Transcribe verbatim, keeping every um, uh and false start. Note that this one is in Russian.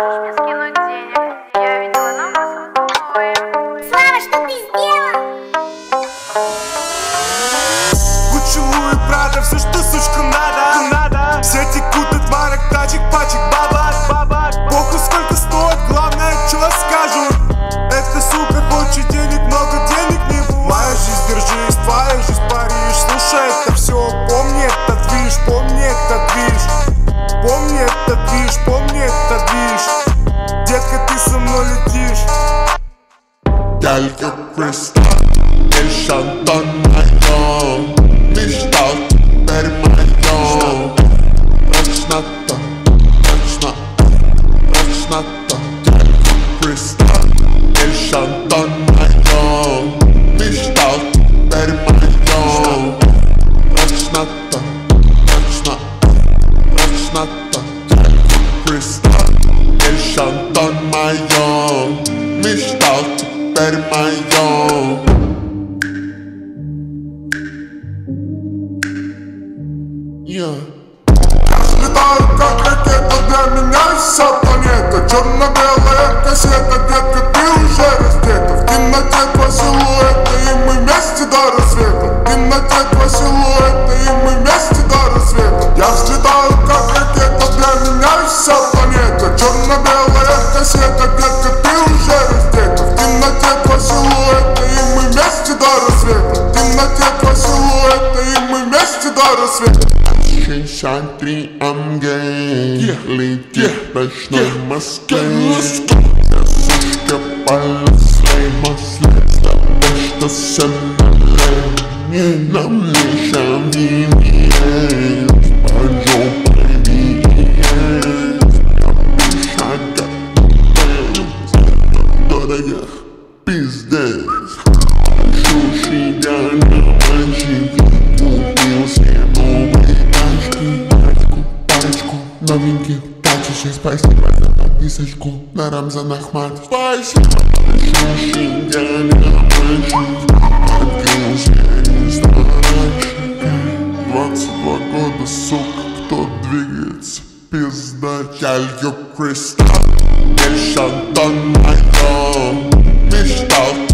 можешь мне скинуть денег? Я видела на вас обоим. Слава, что ты сделал? Гуччи, Луи, Прада, все, что сучка надо, надо. Все текут от марок, тачек, пачек, бабак, бабак. Похуй сколько стоит, главное, чё скажут. Эта сука хочет денег, много денег не будет. Моя жизнь, держись, твоя жизнь, Париж. Слушай, это все, помни этот движ, помни этот движ. Помни этот движ, помни этот движ. Детка, ты со мной летишь. Girl, you crystal, el Shanton mayor. Mishtal, per mayor. Rachnata, rachnata, rachnata. Girl, you crystal, el Shanton mayor. Mishtal, per mayor. Rachnata, rachnata, rachnata. Girl, you crystal, el Shanton mayor. Mishtal, per mayor. Yeah. Я взлетаю как ракета, для меня вся планета. Черно-белая кассета, детка, ты уже раздета. В темноте два силуэта, и мы вместе до рассвета. В темноте два силуэта, и мы вместе до рассвета. Я взлетаю как ракета, для меня вся планета. Черно-белая кассета, детка, ты уже раздета. В темноте два силуэта, и мы вместе до рассвета. В темноте два силуэта, и мы вместе до рассвета. шестьдесят три эм джи летит в ночной Москве. Сушка полослей масле, с тобой что все налей. Нам не шамини, пойдем привет. Шага, дорогих пиздец. Шуши для мальчик, купил себе новые тачки. Парочку, парочку новеньких тачек. Спасибо за подписочку на Рамзан Ахмат. Спасибо. Шуши для мальчик, купил себе старачек. Двадцать два года, сука, кто двигается? Пизда. Girl, you crystal, el Shanton mayor. Мечтал